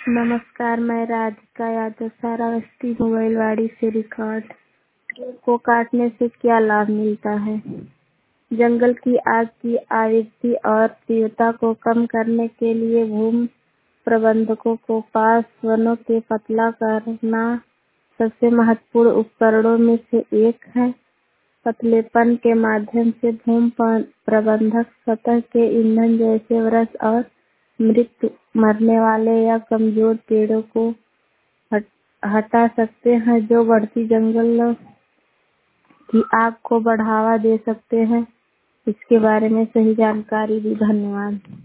नमस्कार, मैं राधिका यादव सारावस्ती मोबाइलवाड़ी से रिकॉर्ड को काटने से क्या लाभ मिलता है। जंगल की आग की आवृत्ति और तीव्रता को कम करने के लिए भूमि प्रबंधकों को पास वनों के पतला करना सबसे महत्वपूर्ण उपकरणों में से एक है। पतलेपन के माध्यम से भूमि प्रबंधक सतह के ईंधन जैसे वृक्ष और मृत मरने वाले या कमजोर पेड़ों को हटा सकते हैं, जो बढ़ती जंगल की आग को बढ़ावा दे सकते हैं। इसके बारे में सही जानकारी दी। धन्यवाद।